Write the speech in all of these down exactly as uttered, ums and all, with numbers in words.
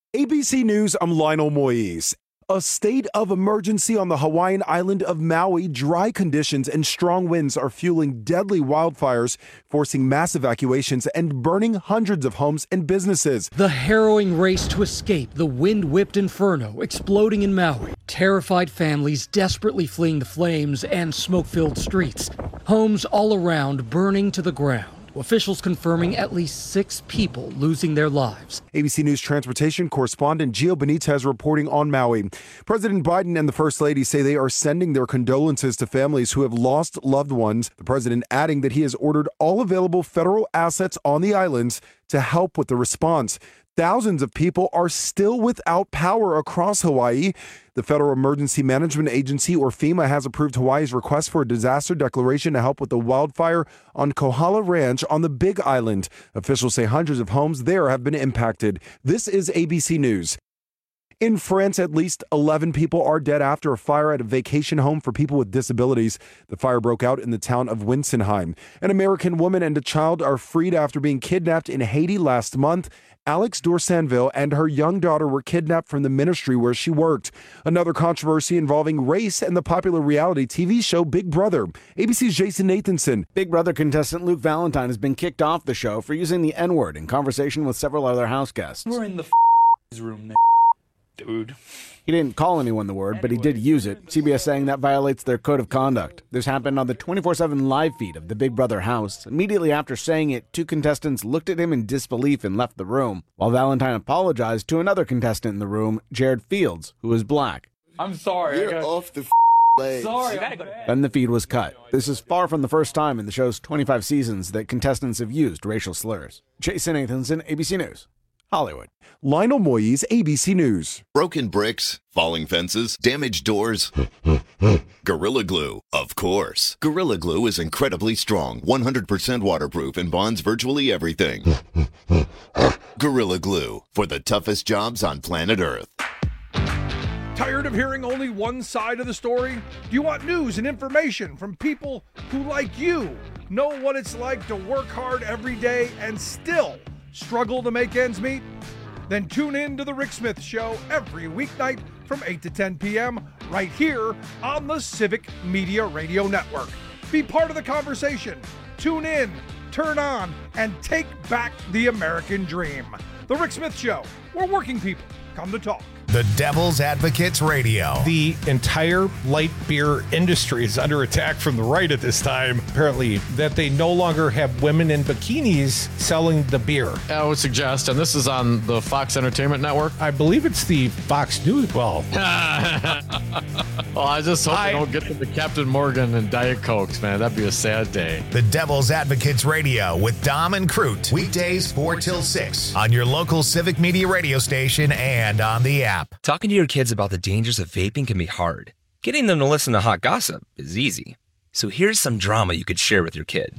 A B C News, I'm Lionel Moise. A state of emergency on the Hawaiian island of Maui. Dry conditions and strong winds are fueling deadly wildfires, forcing mass evacuations and burning hundreds of homes and businesses. The harrowing race to escape the wind-whipped inferno exploding in Maui. Terrified families desperately fleeing the flames and smoke-filled streets. Homes all around burning to the ground. Officials confirming at least six people losing their lives. A B C News transportation correspondent Gio Benitez reporting on Maui. President Biden and the First Lady say they are sending their condolences to families who have lost loved ones. The president adding that he has ordered all available federal assets on the islands to help with the response. Thousands of people are still without power across Hawaii. The Federal Emergency Management Agency, or FEMA, has approved Hawaii's request for a disaster declaration to help with the wildfire on Kohala Ranch on the Big Island. Officials say hundreds of homes there have been impacted. This is A B C News. In France, at least eleven people are dead after a fire at a vacation home for people with disabilities. The fire broke out in the town of Winsenheim. An American woman and a child are freed after being kidnapped in Haiti last month. Alex Dorsanville and her young daughter were kidnapped from the ministry where she worked. Another controversy involving race and the popular reality T V show Big Brother. A B C's Jason Nathanson. Big Brother contestant Luke Valentine has been kicked off the show for using the N-word in conversation with several other house guests. We're in the f- room, dude. He didn't call anyone the word, but he did use it. C B S saying that violates their code of conduct. This happened on the twenty-four seven live feed of the Big Brother house. Immediately after saying it, two contestants looked at him in disbelief and left the room, while Valentine apologized to another contestant in the room, Jared Fields, who is black. I'm sorry. You're I got... off the f- leg. Sorry. Then the feed was cut. This is far from the first time in the show's twenty-five seasons that contestants have used racial slurs. Jason Nathanson, A B C News, Hollywood. Lionel Moise, A B C News. Broken bricks, falling fences, damaged doors. Gorilla Glue, of course. Gorilla Glue is incredibly strong, one hundred percent waterproof, and bonds virtually everything. Gorilla Glue, for the toughest jobs on planet Earth. Tired of hearing only one side of the story? Do you want news and information from people who, like you, know what it's like to work hard every day and still struggle to make ends meet? Then tune in to The Rick Smith Show every weeknight from eight to ten p.m. right here on the Civic Media Radio Network. Be part of the conversation. Tune in, turn on, and take back the American dream. The Rick Smith Show, where working people come to talk. The Devil's Advocates Radio. The entire light beer industry is under attack from the right at this time, apparently, that they no longer have women in bikinis selling the beer. I would suggest, and this is on the Fox Entertainment Network. I believe it's the Fox News. Well, well I just hope I, they don't get to the Captain Morgan and Diet Cokes, man. That'd be a sad day. The Devil's Advocates Radio with Dom and Crute. Weekdays four till six on your local Civic Media radio station and on the app. Talking to your kids about the dangers of vaping can be hard. Getting them to listen to hot gossip is easy. So here's some drama you could share with your kid.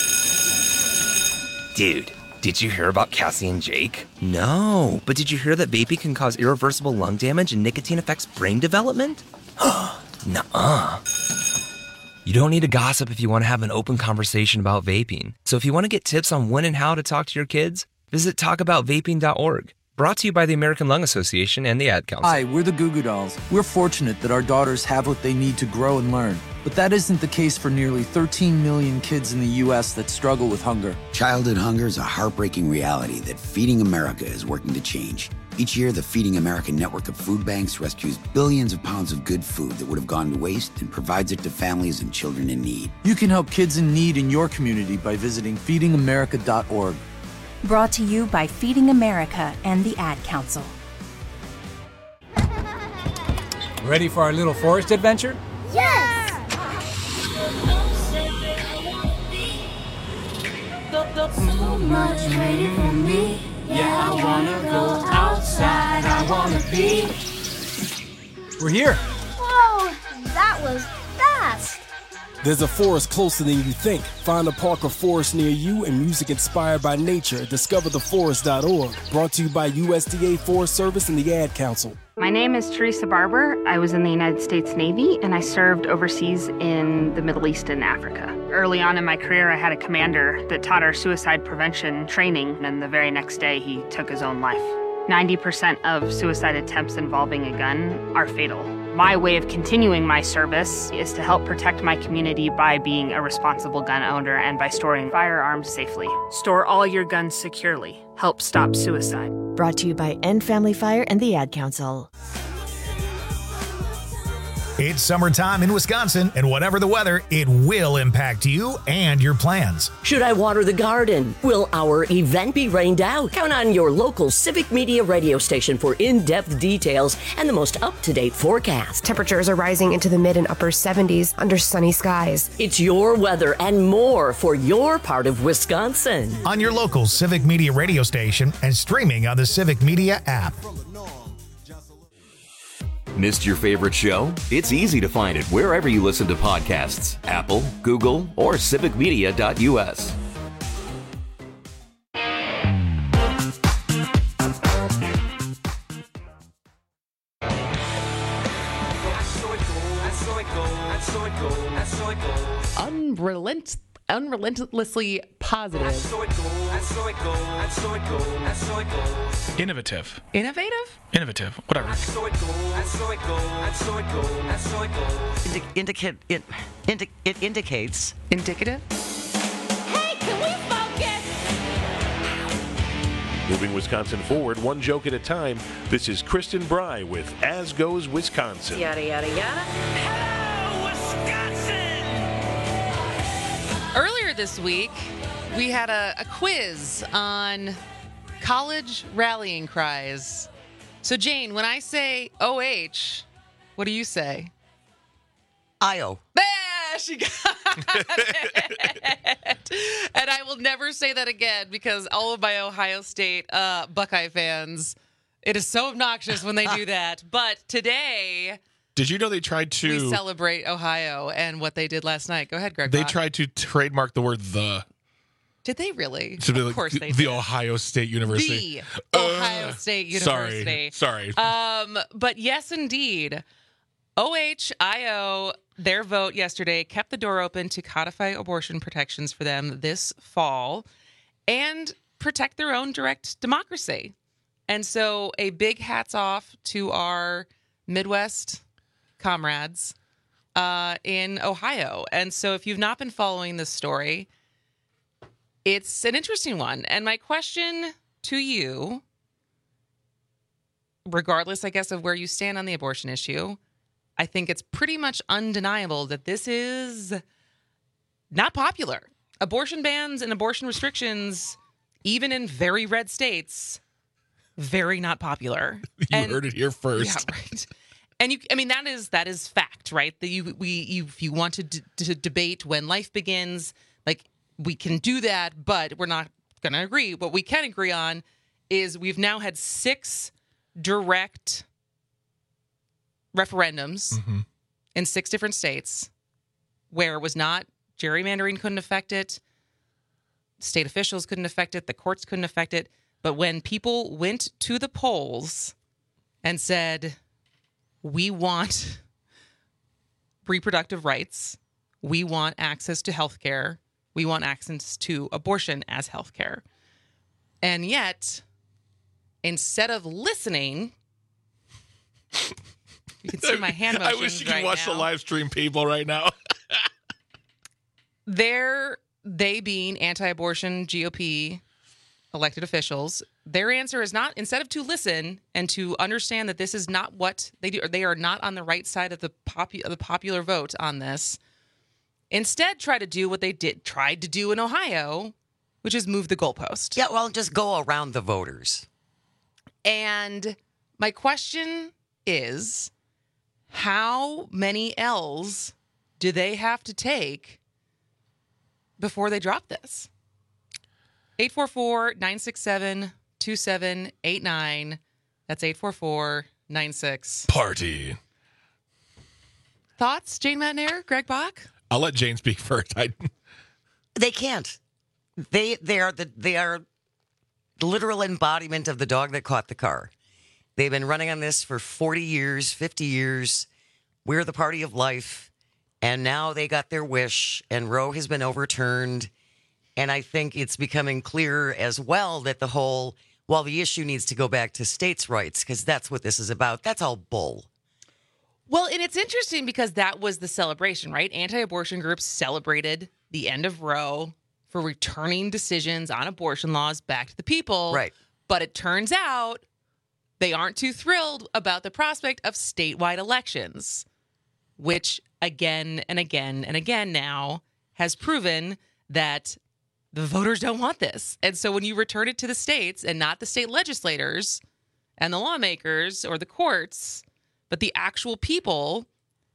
Dude, did you hear about Cassie and Jake? No, but did you hear that vaping can cause irreversible lung damage and nicotine affects brain development? Nuh-uh. You don't need to gossip if you want to have an open conversation about vaping. So if you want to get tips on when and how to talk to your kids, visit talk about vaping dot org. Brought to you by the American Lung Association and the Ad Council. Hi, we're the Goo Goo Dolls. We're fortunate that our daughters have what they need to grow and learn. But that isn't the case for nearly thirteen million kids in the U S that struggle with hunger. Childhood hunger is a heartbreaking reality that Feeding America is working to change. Each year, the Feeding America network of food banks rescues billions of pounds of good food that would have gone to waste and provides it to families and children in need. You can help kids in need in your community by visiting feeding america dot org. Brought to you by Feeding America and the Ad Council. Ready for our little forest adventure? Yes! So much waiting for me. Yeah, I wanna go outside. I wanna be. We're here. Whoa, that was fast. There's a forest closer than you think. Find a park or forest near you and music inspired by nature at discover the forest dot org. Brought to you by U S D A Forest Service and the Ad Council. My name is Teresa Barber. I was in the United States Navy and I served overseas in the Middle East and Africa. Early on in my career, I had a commander that taught our suicide prevention training, and the very next day he took his own life. ninety percent of suicide attempts involving a gun are fatal. My way of continuing my service is to help protect my community by being a responsible gun owner and by storing firearms safely. Store all your guns securely. Help stop suicide. Brought to you by End Family Fire and the Ad Council. It's summertime in Wisconsin, and whatever the weather, it will impact you and your plans. Should I water the garden? Will our event be rained out? Count on your local Civic Media radio station for in-depth details and the most up-to-date forecast. Temperatures are rising into the mid and upper seventies under sunny skies. It's your weather and more for your part of Wisconsin. On your local Civic Media radio station and streaming on the Civic Media app. Missed your favorite show? It's easy to find it wherever you listen to podcasts. Apple, Google, or civic media dot u s. Unrelent, unrelentlessly positive. Innovative. Innovative? Innovative. Whatever. Indi- indicate it, indi- it indicates indicative. Hey, can we focus? Moving Wisconsin forward, one joke at a time. This is Kristen Bry with As Goes Wisconsin. Yada, yada, yada. Earlier this week, we had a, a quiz on college rallying cries. So, Jane, when I say O H, what do you say? I O. Yeah, she got it. And I will never say that again because all of my Ohio State uh, Buckeye fans, it is so obnoxious when they do that. But today... Did you know they tried to... We celebrate Ohio and what they did last night. Go ahead, Greg. They Bach. tried to trademark the word the. Did they really? To be of like course they the did. Ohio State University. The Ohio State University. Sorry. Sorry. Um, but yes, indeed. O H I O, their vote yesterday kept the door open to codify abortion protections for them this fall and protect their own direct democracy. And so a big hats off to our Midwest comrades uh, in Ohio. And so if you've not been following this story, it's an interesting one. And my question to you, regardless, I guess, of where you stand on the abortion issue, I think it's pretty much undeniable that this is not popular. Abortion bans and abortion restrictions, even in very red states, very not popular. You and, heard it here first. Yeah, right. And you, I mean, that is that is fact, right? That you, we, you, if you want to, d- to debate when life begins, like we can do that, but we're not going to agree. What we can agree on is we've now had six direct referendums mm-hmm. in six different states where it was not gerrymandering couldn't affect it, state officials couldn't affect it, the courts couldn't affect it. But when people went to the polls and said, we want reproductive rights, we want access to health care, we want access to abortion as health care. And yet, instead of listening, you can see my hand motions I wish you could right watch now. the live stream people right now. They're, they being anti-abortion G O P elected officials, their answer is not, instead of to listen and to understand that this is not what they do, or they are not on the right side of the popu- of the popular vote on this, instead try to do what they did tried to do in Ohio, which is move the goalpost. Yeah, well, just go around the voters. And my question is, how many L's do they have to take before they drop this? eight four four, nine six seven, two seven eight nine. That's eight four four, nine six. Party. Thoughts, Jane Matnair, Greg Bach? I'll let Jane speak first. I... They can't. They they are the they are the literal embodiment of the dog that caught the car. They've been running on this for forty years, fifty years. We're the party of life. And now they got their wish, and Roe has been overturned. And I think it's becoming clear as well that the whole while the issue needs to go back to states' rights because that's what this is about. That's all bull. Well, and it's interesting because that was the celebration, right? Anti-abortion groups celebrated the end of Roe for returning decisions on abortion laws back to the people. Right. But it turns out they aren't too thrilled about the prospect of statewide elections, which again and again and again now has proven that the voters don't want this. And so when you return it to the states and not the state legislators and the lawmakers or the courts, but the actual people,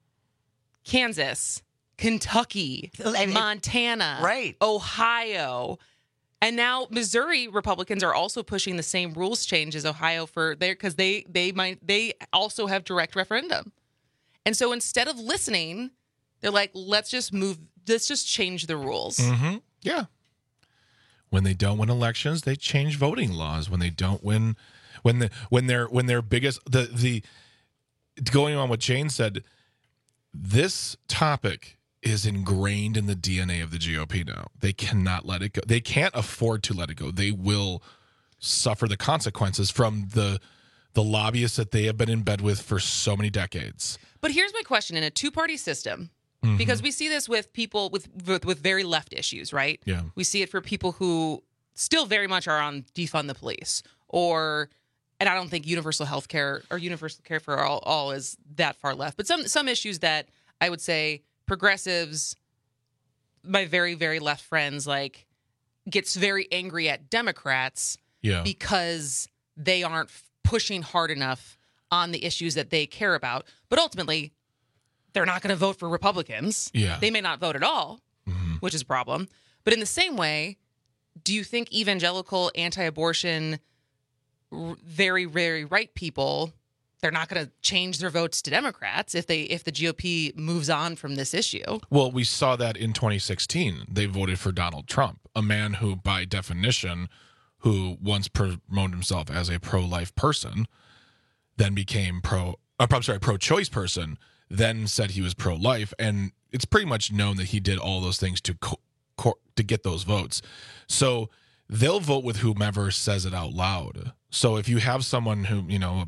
Kansas, Kentucky, Montana, right. Ohio, and now Missouri Republicans are also pushing the same rules change as Ohio for there because they they might they also have direct referendum. And so instead of listening, they're like, let's just move, let's just change the rules. Mm-hmm. Yeah. When they don't win elections, they change voting laws. When they don't win, when the when they're when their biggest the the going on what Jane said, this topic is ingrained in the D N A of the G O P now. They cannot let it go. They can't afford to let it go. They will suffer the consequences from the the lobbyists that they have been in bed with for so many decades. But here's my question: in a two-party system, Mhm. because we see this with people with, with with very left issues, right? Yeah. We see it for people who still very much are on defund the police, or, and I don't think universal health care or universal care for all, all is that far left. But some some issues that I would say progressives, my very very left friends, like gets very angry at Democrats, Yeah. because they aren't pushing hard enough on the issues that they care about. But ultimately, they're not going to vote for Republicans. Yeah. They may not vote at all, which is a problem. But in the same way, do you think evangelical, anti-abortion, r- very, very right people, they're not going to change their votes to Democrats if they if the G O P moves on from this issue? Well, we saw that in twenty sixteen. They voted for Donald Trump, a man who, by definition, who once promoted himself as a pro-life person, then became pro, uh, I'm sorry, pro-choice person, then said he was pro-life, and it's pretty much known that he did all those things to co- co- to get those votes. So they'll vote with whomever says it out loud. So if you have someone who, you know,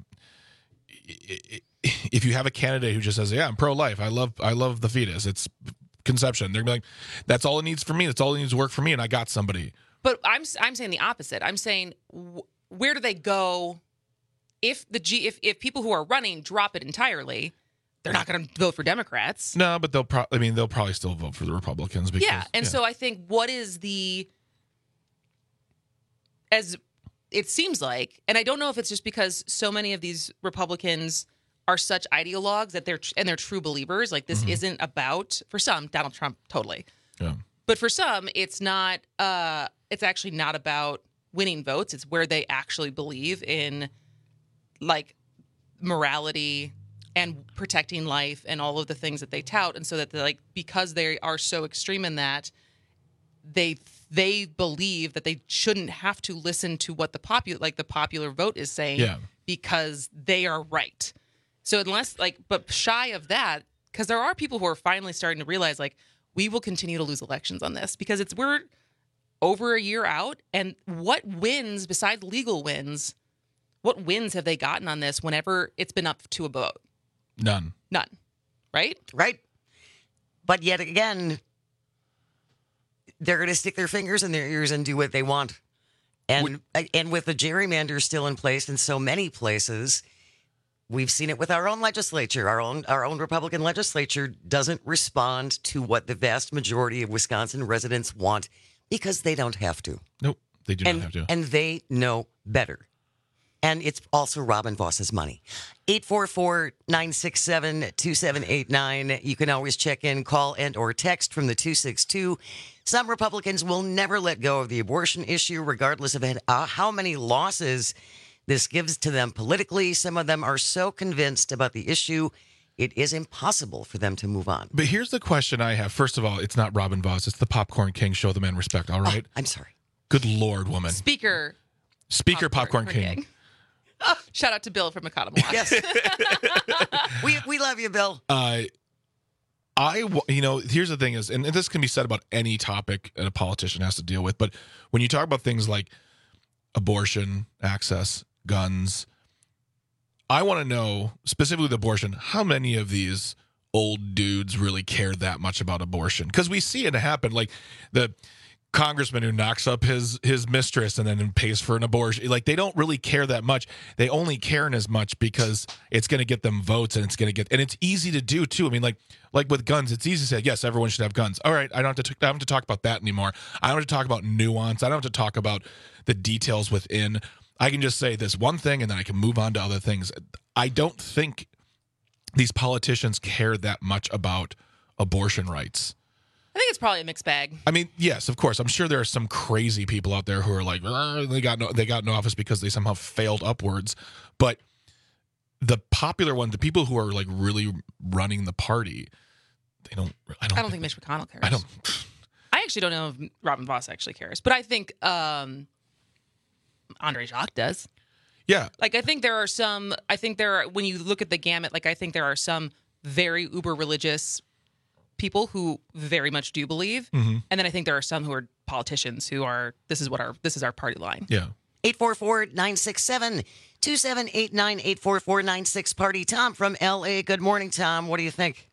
if you have a candidate who just says, "Yeah, I'm pro-life. I love I love the fetus. It's conception," they're gonna be like, "That's all it needs for me. That's all it needs to work for me," and I got somebody. But I'm I'm saying the opposite. I'm saying wh- where do they go if the G if if people who are running drop it entirely? They're not going to vote for Democrats. No, but they'll probably. I mean, they'll probably still vote for the Republicans. Because, yeah, and so I think what is the as it seems like, and I don't know if it's just because so many of these Republicans are such ideologues that they're and they're true believers. Like this Mm-hmm. isn't about, for some, Donald Trump totally, Yeah. but for some, it's not. Uh, it's actually not about winning votes. It's where they actually believe in, like, morality and protecting life and all of the things that they tout, and so that they're like, because they are so extreme in that, they they believe that they shouldn't have to listen to what the popular like the popular vote is saying, Yeah. because they are right. So unless like, but shy of that, because there are people who are finally starting to realize, like, we will continue to lose elections on this because it's we're over a year out, and what wins besides legal wins, what wins have they gotten on this whenever it's been up to a vote? None. None. Right? Right. But yet again, they're going to stick their fingers in their ears and do what they want. And and with the gerrymander still in place in so many places, we've seen it with our own legislature. Our own our own Republican legislature doesn't respond to what the vast majority of Wisconsin residents want because they don't have to. Nope, they do and, not have to. And they know better. And it's also Robin Voss's money. eight four four, nine six seven, two seven eight nine. You can always check in, call, and or text from the two six two. Some Republicans will never let go of the abortion issue, regardless of uh, how many losses this gives to them politically. Some of them are so convinced about the issue, it is impossible for them to move on. But here's the question I have. First of all, it's not Robin Voss. It's the Popcorn King. Show the man respect, all right? Oh, I'm sorry. Good Lord, woman. Speaker. Speaker Popcorn, Popcorn King. King. Oh, shout out to Bill from Economowoc. Yes. we, we love you, Bill. Uh, I, w- you know, here's the thing is, and this can be said about any topic that a politician has to deal with, but when you talk about things like abortion, access, guns. I want to know, specifically with abortion, how many of these old dudes really care that much about abortion? Because we see it happen, like the congressman who knocks up his his mistress and then pays for an abortion. Like, they don't really care that much. They only care in as much because it's going to get them votes, and it's going to get, and it's easy to do too. I mean, like like with guns, it's easy to say, yes, everyone should have guns. All right, I don't have to, I don't have to talk about that anymore. I don't have to talk about nuance. I don't have to talk about the details within. I can just say this one thing, and then I can move on to other things. I don't think these politicians care that much about abortion rights. I think it's probably a mixed bag. I mean, yes, of course. I'm sure there are some crazy people out there who are like, "Ah, they got no, they got no office because they somehow failed upwards. But the popular ones, the people who are like really running the party, they don't. I don't, I don't think, think Mitch McConnell cares. I don't. I actually don't know if Robin Voss actually cares, but I think um, Andre Jacques does. Yeah. Like, I think there are some. I think there are, when you look at the gamut, like, I think there are some very uber religious people who very much do believe, mm-hmm. and then I think there are some who are politicians who are, this is what our this is our party line. Yeah. eight four four, nine six seven, two seven eight nine, eight four four nine six party. Tom from L A. Good morning, Tom. What do you think?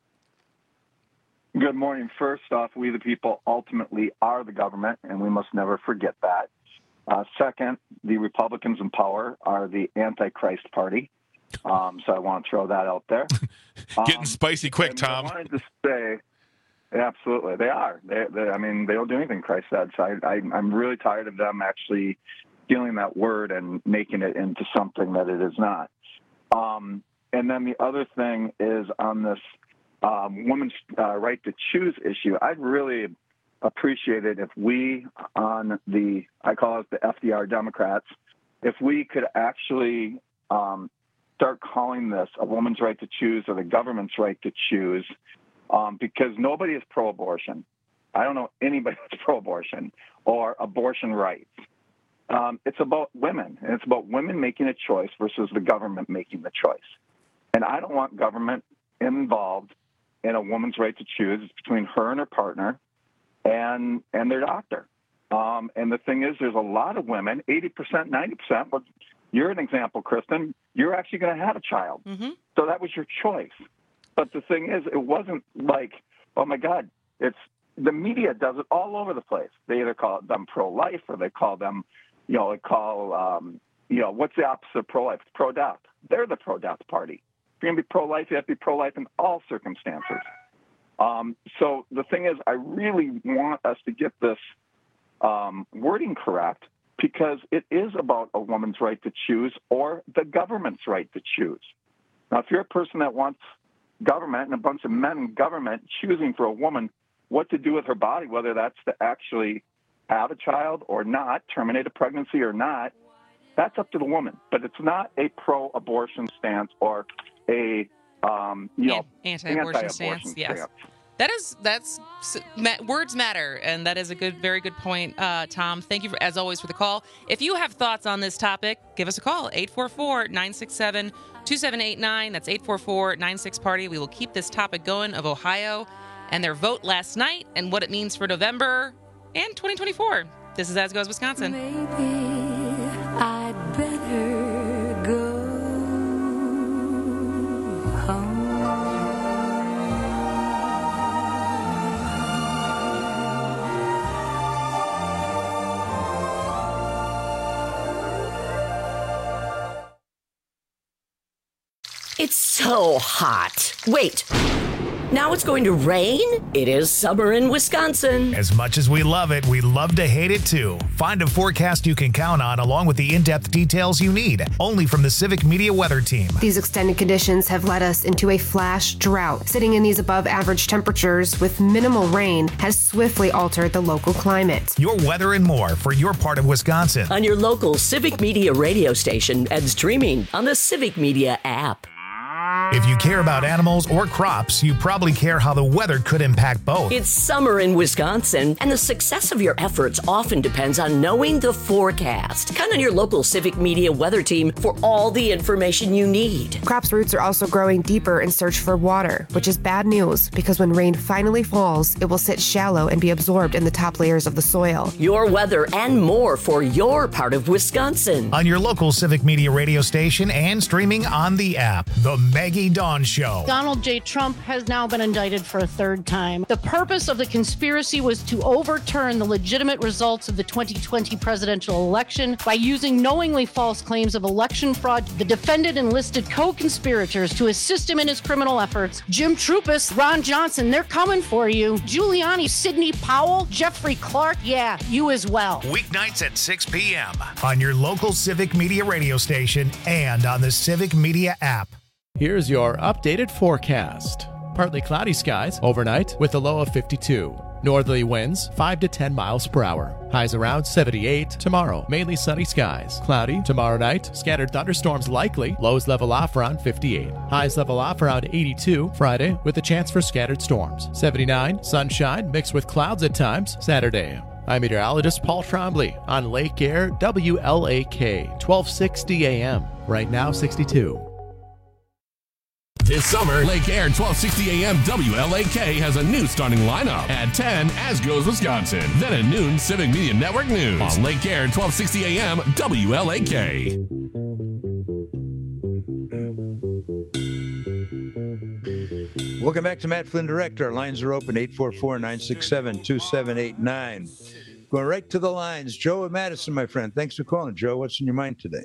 Good morning. First off, we the people ultimately are the government, and we must never forget that. Uh, second, the Republicans in power are the Antichrist party. Um, so I want to throw that out there. Getting um, spicy quick, Tom. I wanted to say, absolutely, they are. They, they, I mean, they don't do anything Christ said. So I, I, I'm really tired of them actually stealing that word and making it into something that it is not. Um, and then the other thing is on this um, women's uh, right to choose issue. I'd really appreciate it if we on the, I call it the F D R Democrats, if we could actually um, start calling this a woman's right to choose or the government's right to choose, um, because nobody is pro-abortion. I don't know anybody that's pro-abortion or abortion rights. Um, it's about women, and it's about women making a choice versus the government making the choice. And I don't want government involved in a woman's right to choose. It's between her and her partner and and their doctor. Um, and the thing is, there's a lot of women, eighty percent, ninety percent, but you're an example, Kristen. You're actually going to have a child. Mm-hmm. So that was your choice. But the thing is, it wasn't like, oh, my God, it's the media does it all over the place. They either call them pro-life or they call them, you know, they call, um, you know, what's the opposite of pro-life? It's pro-death. They're the pro-death party. If you're going to be pro-life, you have to be pro-life in all circumstances. Um, so the thing is, I really want us to get this um, wording correct, because it is about a woman's right to choose or the government's right to choose. Now, if you're a person that wants government and a bunch of men in government choosing for a woman what to do with her body, whether that's to actually have a child or not, terminate a pregnancy or not, that's up to the woman. But it's not a pro-abortion stance or a um, you know, anti-abortion, anti-abortion stance. Yes. stance. That is, that's, words matter, and that is a good, very good point, uh, Tom. Thank you, for, as always, for the call. If you have thoughts on this topic, give us a call, eight four four, nine six seven, two seven eight nine. That's eight four four, nine six party. We will keep this topic going of Ohio and their vote last night and what it means for November and twenty twenty-four. This is As Goes Wisconsin. Maybe I'd better go home. It's so hot. Wait. Now it's going to rain? It is summer in Wisconsin. As much as we love it, we love to hate it too. Find a forecast you can count on along with the in-depth details you need. Only from the Civic Media Weather Team. These extended conditions have led us into a flash drought. Sitting in these above average temperatures with minimal rain has swiftly altered the local climate. Your weather and more for your part of Wisconsin. On your local Civic Media radio station and streaming on the Civic Media app. If you care about animals or crops, you probably care how the weather could impact both. It's summer in Wisconsin, and the success of your efforts often depends on knowing the forecast. Count on your local Civic Media weather team for all the information you need. Crops' roots are also growing deeper in search for water, which is bad news because when rain finally falls, it will sit shallow and be absorbed in the top layers of the soil. Your weather and more for your part of Wisconsin. On your local Civic Media radio station and streaming on the app. The Maggie Dawn Show. Donald J. Trump has now been indicted for a third time. The purpose of the conspiracy was to overturn the legitimate results of the twenty twenty presidential election by using knowingly false claims of election fraud. The defendant enlisted co-conspirators to assist him in his criminal efforts. Jim Trupis, Ron Johnson, they're coming for you. Giuliani, Sidney Powell, Jeffrey Clark, yeah, you as well. Weeknights at six p.m. on your local Civic Media radio station and on the Civic Media app. Here's your updated forecast. Partly cloudy skies overnight with a low of fifty-two. Northerly winds five to ten miles per hour. Highs around seventy-eight. Tomorrow, mainly sunny skies. Cloudy tomorrow night. Scattered thunderstorms likely. Lows level off around fifty-eight. Highs level off around eighty-two. Friday with a chance for scattered storms. seventy-nine. Sunshine mixed with clouds at times. Saturday. I'm meteorologist Paul Trombley on Lake Air W L A K twelve sixty A M. Right now sixty-two. This summer, Lake Air twelve sixty A M W L A K has a new starting lineup. At ten, As Goes Wisconsin. Then at noon, Civic Media Network News. On Lake Air twelve sixty A M W L A K. Welcome back to Matt Flynn Direct. Our lines are open, eight four four, nine six seven, two seven eight nine. Going right to the lines. Joe and Madison, my friend. Thanks for calling, Joe. What's in your mind today?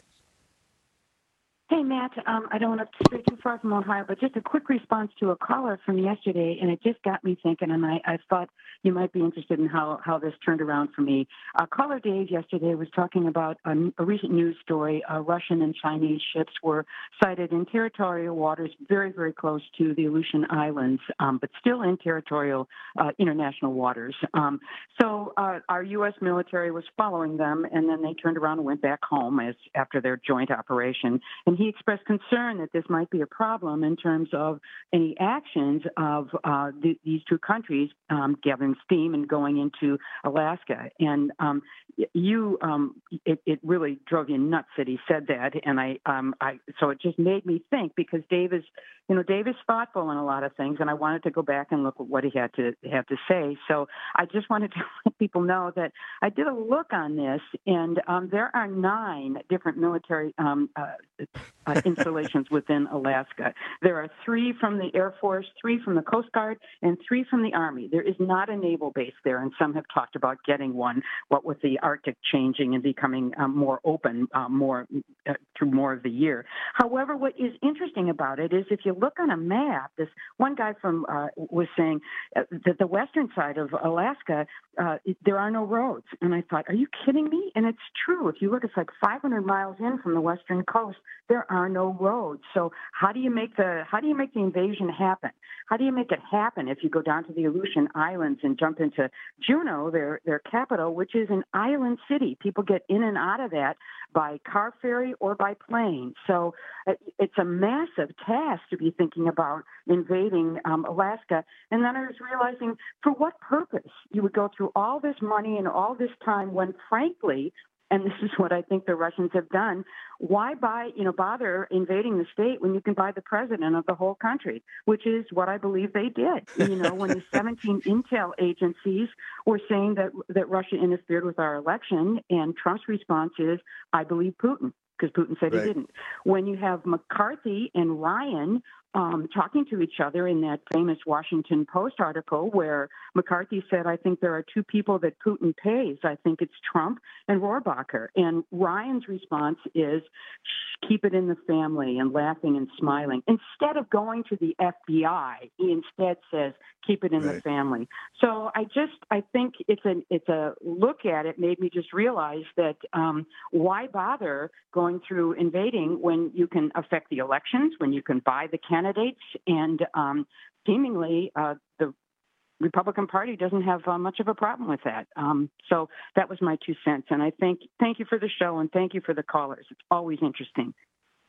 Hey, Matt, um, I don't want to stray too far from Ohio, but just a quick response to a caller from yesterday, and it just got me thinking, and I, I thought you might be interested in how, how this turned around for me. Uh, caller Dave yesterday was talking about a, a recent news story. Uh, Russian and Chinese ships were sighted in territorial waters very, very close to the Aleutian Islands, um, but still in territorial uh, international waters. Um, so uh, our U S military was following them, and then they turned around and went back home as after their joint operation. And he expressed concern that this might be a problem in terms of any actions of uh, th- these two countries um, gathering steam and going into Alaska. And um, you, um, it, it really drove you nuts that he said that. And I, um, I, so it just made me think, because Dave is, you know, Dave is thoughtful in a lot of things, and I wanted to go back and look at what he had to have to say. So I just wanted to let people know that I did a look on this, and um, there are nine different military um, uh, uh, installations within Alaska. There are three from the Air Force, three from the Coast Guard, and three from the Army. There is not a naval base there, and some have talked about getting one, what with the Arctic changing and becoming um, more open uh, more uh, through more of the year. However, what is interesting about it is if you look on a map, this one guy from uh, was saying uh, that the western side of Alaska, uh, there are no roads. And I thought, are you kidding me? And it's true. If you look, it's like five hundred miles in from the western coast, there are no roads. So how do you make the how do you make the invasion happen? How do you make it happen if you go down to the Aleutian Islands and jump into Juneau, their their capital, which is an island city? People get in and out of that by car ferry or by plane. So it's a massive task to be thinking about invading um, Alaska. And then I was realizing, for what purpose you would go through all this money and all this time when, frankly, and this is what I think the Russians have done, why buy, you know, bother invading the state when you can buy the president of the whole country, which is what I believe they did. You know, when the seventeen intel agencies were saying that that Russia interfered with our election, and Trump's response is, I believe Putin, because Putin said right. he didn't. When you have McCarthy and Ryan um, talking to each other in that famous Washington Post article where McCarthy said, I think there are two people that Putin pays. I think it's Trump and Rohrabacher. And Ryan's response is, keep it in the family, and laughing and smiling. Instead of going to the F B I, he instead says, keep it in right. the family. So I just, I think it's a, it's a look at it made me just realize that um, why bother going through invading when you can affect the elections, when you can buy the candidates, and um, seemingly uh, the Republican Party doesn't have uh, much of a problem with that. Um, so that was my two cents. And I think, thank you for the show, and thank you for the callers. It's always interesting.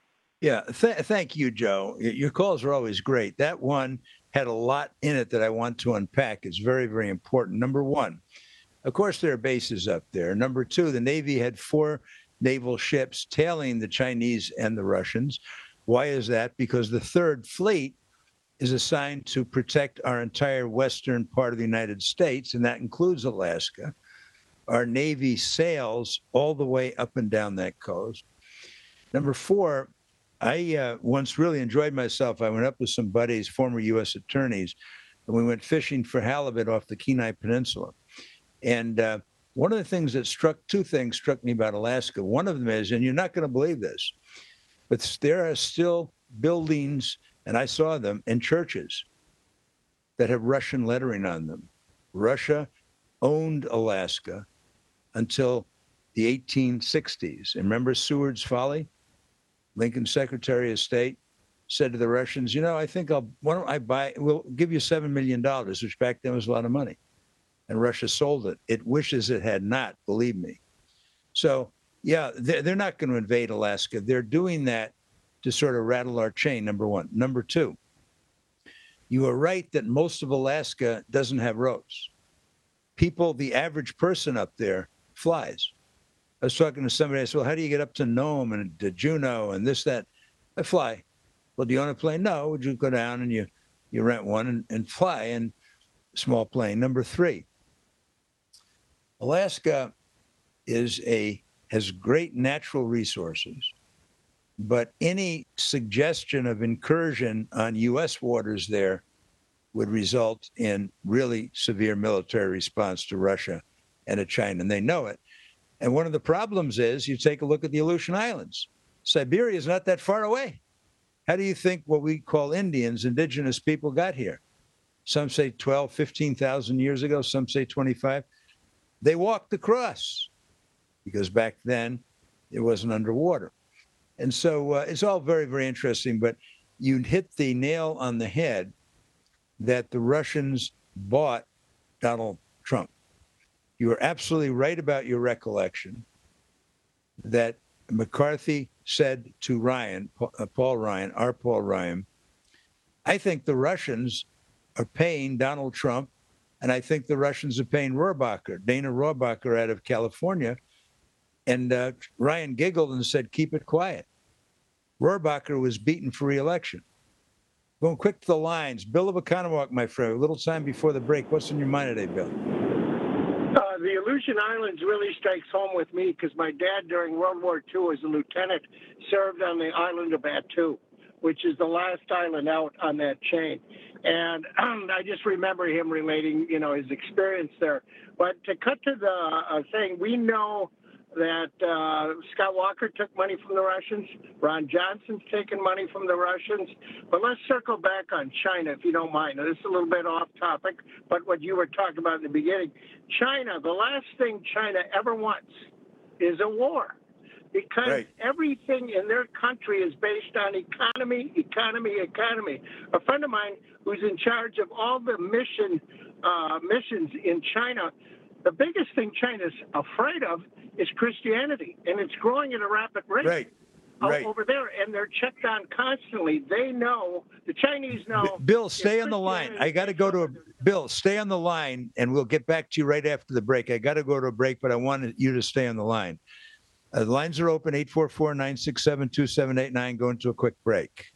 Yeah, th- thank you, Joe. Y- Your calls are always great. That one had a lot in it that I want to unpack. It's very, very important. Number one, of course, there are bases up there. Number two, the Navy had four naval ships tailing the Chinese and the Russians. Why is that? Because the Third Fleet is assigned to protect our entire western part of the United States, and that includes Alaska. Our Navy sails all the way up and down that coast. Number four, I uh, once really enjoyed myself. I went up with some buddies, former U S attorneys, and we went fishing for halibut off the Kenai Peninsula. And uh, one of the things that struck, two things struck me about Alaska. One of them is, and you're not going to believe this, but there are still buildings, and I saw them, in churches that have Russian lettering on them. Russia owned Alaska until the eighteen sixties. And remember Seward's Folly? Lincoln's Secretary of State said to the Russians, you know, I think I'll, why don't I buy, we'll give you seven million dollars, which back then was a lot of money. And Russia sold it. It wishes it had not, believe me. So, yeah, they're, they're not going to invade Alaska. They're doing that to sort of rattle our chain, number one. Number two, you are right that most of Alaska doesn't have roads. People, the average person up there flies. I was talking to somebody, I said, well, how do you get up to Nome and to Juneau and this, that? I fly. Well, do you own a plane? No. Would you go down and you, you rent one and, and fly in a small plane? Number three, Alaska is a has great natural resources, but any suggestion of incursion on U S waters there would result in really severe military response to Russia and to China, and they know it. And one of the problems is, you take a look at the Aleutian Islands. Siberia is not that far away. How do you think what we call Indians, indigenous people, got here? Some say twelve, fifteen thousand years ago. Some say twenty-five. They walked across because back then it wasn't underwater. And so uh, it's all very, very interesting. But you hit the nail on the head that the Russians bought Donald Trump. You are absolutely right about your recollection that McCarthy said to Ryan, Paul Ryan, our Paul Ryan, I think the Russians are paying Donald Trump, and I think the Russians are paying Rohrabacher, Dana Rohrabacher out of California. And uh, Ryan giggled and said, keep it quiet. Rohrabacher was beaten for re-election. Going quick to the lines. Bill of Oconomowoc, my friend, a little time before the break. What's in your mind today, Bill? Uh, the Aleutian Islands really strikes home with me because my dad during World War Two as a lieutenant served on the island of Attu, which is the last island out on that chain. And um, I just remember him relating, you know, his experience there. But to cut to the uh, thing, we know that uh, Scott Walker took money from the Russians. Ron Johnson's taken money from the Russians. But let's circle back on China, if you don't mind. Now, this is a little bit off topic, but what you were talking about in the beginning. China, the last thing China ever wants is a war, because right. everything in their country is based on economy, economy, economy. A friend of mine who's in charge of all the mission uh, missions in China, the biggest thing China's afraid of is Christianity, and it's growing at a rapid rate right. Right. over there, and they're checked on constantly. They know, the Chinese know. Bill, stay on the line. I got to go to a, Bill, stay on the line, and we'll get back to you right after the break. I got to go to a break, but I wanted you to stay on the line. Uh, the lines are open, eight four four, nine six seven, two seven eight nine. Go into a quick break.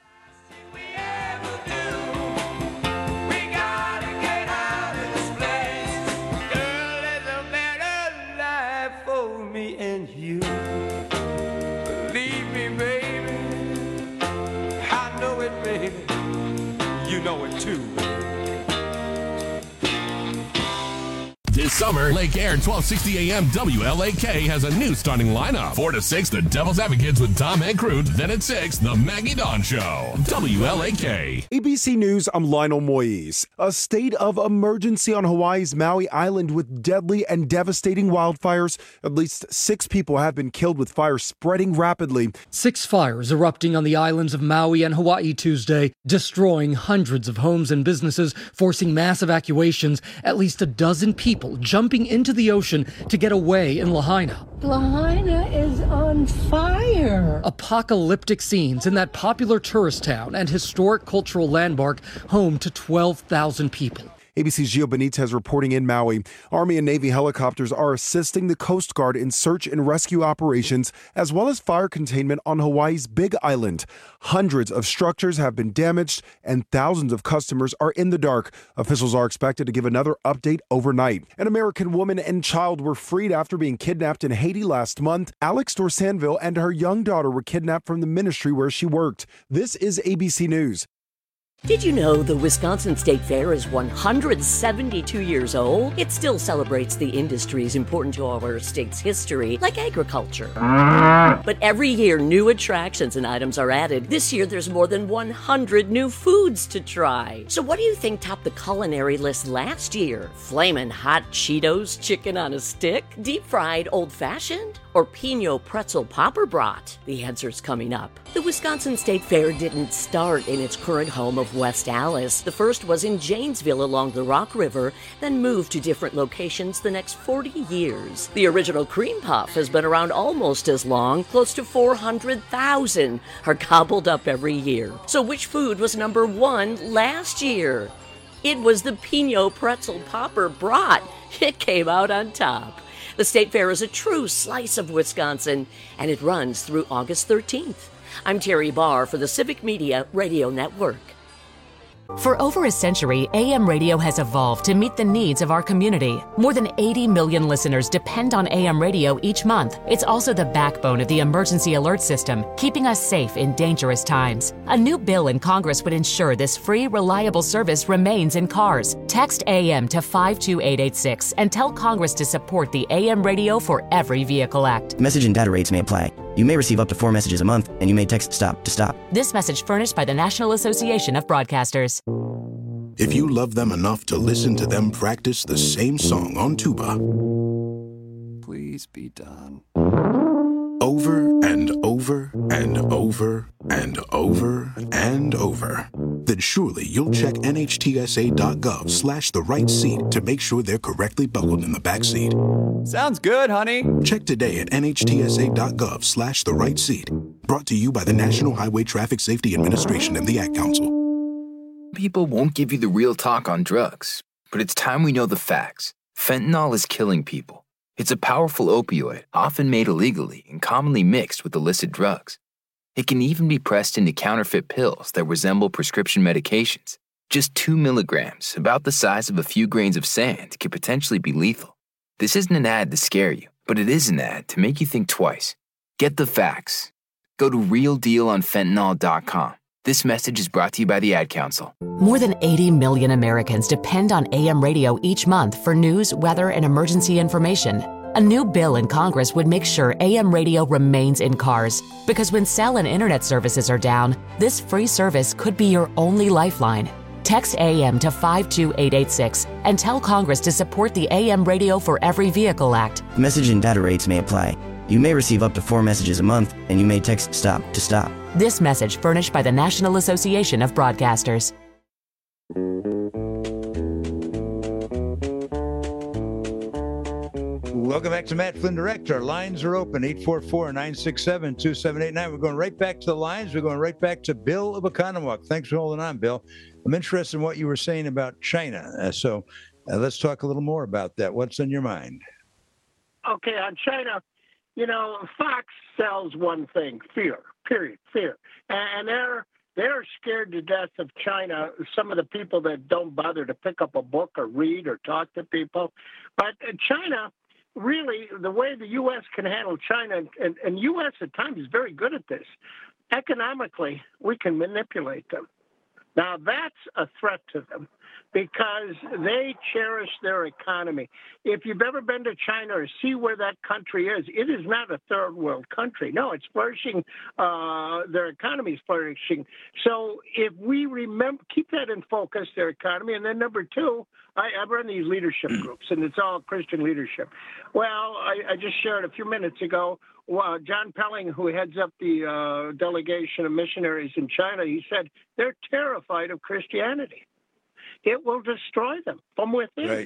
Me and you, believe me, baby. I know it, baby. You know it too. This summer, Lake Air twelve sixty A M W L A K has a new starting lineup. four to six, the Devil's Advocates with Tom Ancrute. Then at six, the Maggie Dawn Show. W L A K. A B C News, I'm Lionel Moyes. A state of emergency on Hawaii's Maui Island with deadly and devastating wildfires. At least six people have been killed with fires spreading rapidly. Six fires erupting on the islands of Maui and Hawaii Tuesday, destroying hundreds of homes and businesses, forcing mass evacuations. At least a dozen people jumping into the ocean to get away in Lahaina. Lahaina is on fire. Apocalyptic scenes in that popular tourist town and historic cultural landmark home to twelve thousand people. A B C's Gio Benitez reporting in Maui. Army and Navy helicopters are assisting the Coast Guard in search and rescue operations, as well as fire containment on Hawaii's Big Island. Hundreds of structures have been damaged, and thousands of customers are in the dark. Officials are expected to give another update overnight. An American woman and child were freed after being kidnapped in Haiti last month. Alex Dorsanville and her young daughter were kidnapped from the ministry where she worked. This is A B C News. Did you know the Wisconsin State Fair is one hundred seventy-two years old? It still celebrates the industries important to our state's history, like agriculture. But every year, new attractions and items are added. This year, there's more than one hundred new foods to try. So what do you think topped the culinary list last year? Flamin' hot Cheetos chicken on a stick? Deep-fried old-fashioned? Or Pino pretzel popper brat? The answer's coming up. The Wisconsin State Fair didn't start in its current home of West Allis. The first was in Janesville along the Rock River, then moved to different locations the next forty years. The original cream puff has been around almost as long. Close to four hundred thousand are gobbled up every year. So which food was number one last year? It was the Pino pretzel popper brat. It came out on top. The State Fair is a true slice of Wisconsin, and it runs through August thirteenth. I'm Terry Barr for the Civic Media Radio Network. For over a century, A M radio has evolved to meet the needs of our community. More than eighty million listeners depend on A M radio each month. It's also the backbone of the emergency alert system, keeping us safe in dangerous times. A new bill in Congress would ensure this free, reliable service remains in cars. Text A M to five two eight eight six and tell Congress to support the A M Radio for Every Vehicle Act. Message and data rates may apply. You may receive up to four messages a month, and you may text STOP to stop. This message furnished by the National Association of Broadcasters. If you love them enough to listen to them practice the same song on tuba, please be done. Over and over and over and over and over, then surely you'll check nhtsa.gov slash the right seat to make sure they're correctly buckled in the back seat. Sounds good, honey. Check today at nhtsa.gov slash the right seat. Brought to you by the National Highway Traffic Safety Administration and the Ad Council. People won't give you the real talk on drugs, but it's time we know the facts. Fentanyl is killing people. It's a powerful opioid, often made illegally and commonly mixed with illicit drugs. It can even be pressed into counterfeit pills that resemble prescription medications. Just two milligrams, about the size of a few grains of sand, could potentially be lethal. This isn't an ad to scare you, but it is an ad to make you think twice. Get the facts. Go to real deal on fentanyl dot com. This message is brought to you by the Ad Council. More than eighty million Americans depend on A M radio each month for news, weather, and emergency information. A new bill in Congress would make sure A M radio remains in cars, because when cell and internet services are down, this free service could be your only lifeline. Text A M to five two eight eight six and tell Congress to support the A M Radio for Every Vehicle Act. Message and data rates may apply. You may receive up to four messages a month, and you may text STOP to stop. This message furnished by the National Association of Broadcasters. Welcome back to Matt Flynn Direct. Our lines are open, eight four four, nine six seven, two seven eight nine. We're going right back to the lines. We're going right back to Bill of Oconomowoc. Thanks for holding on, Bill. I'm interested in what you were saying about China. Uh, so uh, let's talk a little more about that. What's on your mind? Okay, on China, you know, Fox sells one thing, fear, period, fear. And they're they're scared to death of China, some of the people that don't bother to pick up a book or read or talk to people. But China, really, the way the U S can handle China, and, and U S at times is very good at this, economically, we can manipulate them. Now, that's a threat to them because they cherish their economy. If you've ever been to China or see where that country is, it is not a third world country. No, it's flourishing. Uh, their economy is flourishing. So if we remember, keep that in focus, their economy. And then number two, I, I run these leadership groups, and it's all Christian leadership. Well, I, I just shared a few minutes ago, uh, John Pelling, who heads up the uh, delegation of missionaries in China, he said they're terrified of Christianity. It will destroy them from within. Right.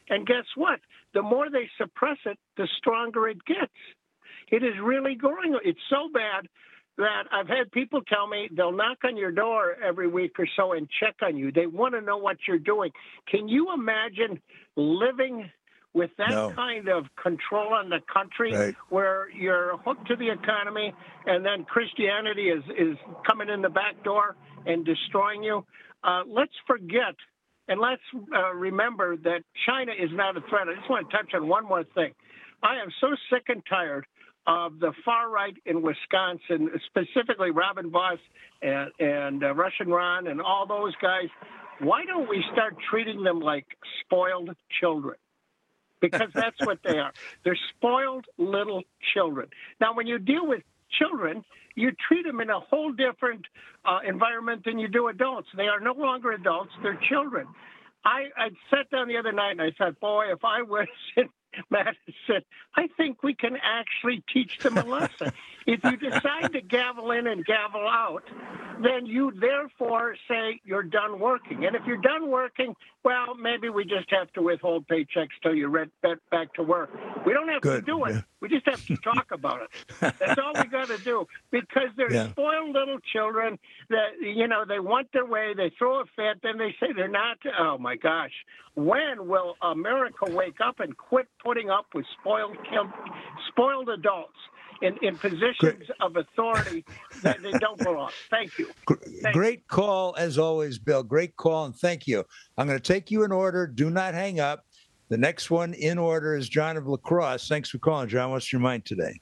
And guess what? The more they suppress it, the stronger it gets. It is really growing. It's so bad that I've had people tell me they'll knock on your door every week or so and check on you. They want to know what you're doing. Can you imagine living with that No. kind of control on the country, Right. where you're hooked to the economy and then Christianity is, is coming in the back door and destroying you? Uh, let's forget and let's uh, remember that China is not a threat. I just want to touch on one more thing. I am so sick and tired of the far right in Wisconsin, specifically Robin Voss and, and uh, Russian Ron and all those guys. Why don't we start treating them like spoiled children? Because that's what they are. They're spoiled little children. Now, when you deal with children, you treat them in a whole different uh, environment than you do adults. They are no longer adults. They're children. I, I sat down the other night and I said, boy, if I was in Madison, I think we can actually teach them a lesson. If you decide to gavel in and gavel out, then you therefore say you're done working. And if you're done working, well, maybe we just have to withhold paychecks till you get back to work. We don't have Good. to do it. Yeah. We just have to talk about it. That's all we got to do, because they're Yeah. spoiled little children that, you know, they want their way, they throw a fit, then they say they're not. Oh, my gosh. When will America wake up and quit putting up with spoiled, spoiled adults in, in positions Great. of authority that they don't belong? Thank you. Thank Great call, as always, Bill. Great call, and thank you. I'm going to take you in order. Do not hang up. The next one in order is John of La Crosse. Thanks for calling, John. What's your mind today?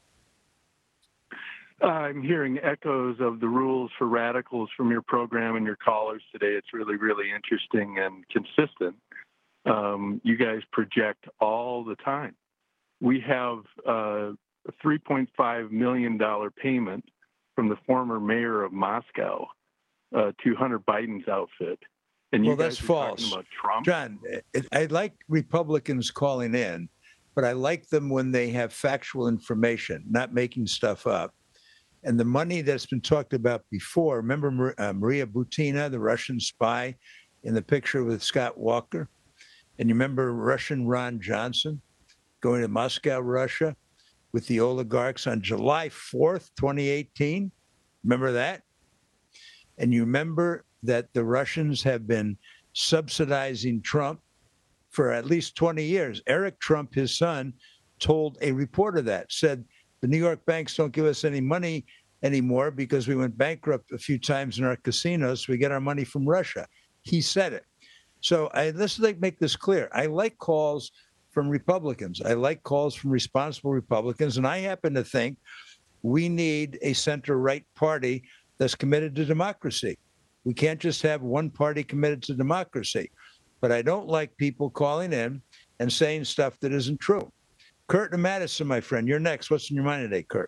I'm hearing echoes of the rules for radicals from your program and your callers today. It's really, really interesting and consistent. Um, you guys project all the time. We have uh, a three point five million dollars payment from the former mayor of Moscow uh, to Hunter Biden's outfit. And you Well, guys that's are talking false. about Trump. John, it, I like Republicans calling in, but I like them when they have factual information, not making stuff up. And the money that's been talked about before, remember Mar- uh, Maria Butina, the Russian spy in the picture with Scott Walker? And you remember Russian Ron Johnson going to Moscow, Russia, with the oligarchs on July fourth, twenty eighteen? Remember that? And you remember that the Russians have been subsidizing Trump for at least twenty years. Eric Trump, his son, told a reporter that, said, the New York banks don't give us any money anymore because we went bankrupt a few times in our casinos. So we get our money from Russia. He said it. So I, let's like make this clear. I like calls from Republicans. I like calls from responsible Republicans. And I happen to think we need a center-right party that's committed to democracy. We can't just have one party committed to democracy. But I don't like people calling in and saying stuff that isn't true. Kurt and Madison, my friend, you're next. What's in your mind today, Kurt?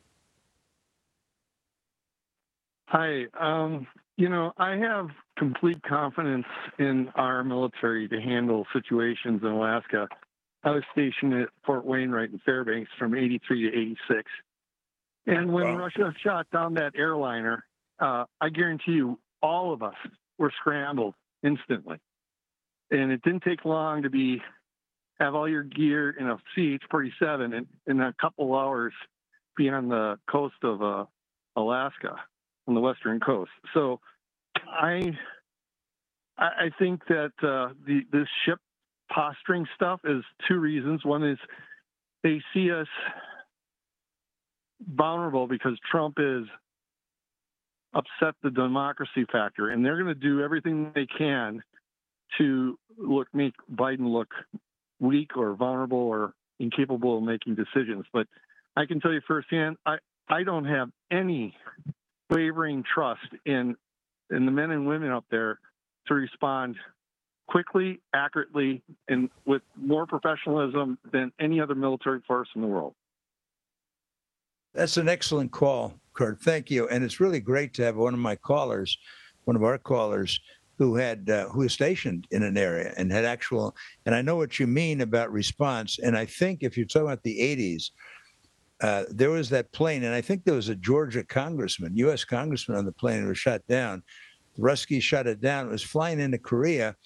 Hi. Um, you know, I have complete confidence in our military to handle situations in Alaska. I was stationed at Fort Wainwright in Fairbanks from eighty-three to eighty-six. And when Wow. Russia shot down that airliner, uh, I guarantee you all of us were scrambled instantly. And it didn't take long to be have all your gear in a C H forty-seven and in a couple hours be on the coast of uh, Alaska, on the western coast. So I I think that uh, the this ship posturing stuff is two reasons. One is they see us vulnerable because Trump is upset the democracy factor, and they're going to do everything they can to look make Biden look weak or vulnerable or incapable of making decisions. But I can tell you firsthand, I, I don't have any wavering trust in in the men and women up there to respond quickly, accurately, and with more professionalism than any other military force in the world. That's an excellent call, Kurt. Thank you. And it's really great to have one of my callers, one of our callers, who had uh, who was stationed in an area and had actual. And I know what you mean about response. And I think if you're talking about the eighties, uh, there was that plane, and I think there was a Georgia congressman, U S congressman on the plane who was shot down. The Ruskies shot it down. It was flying into Korea,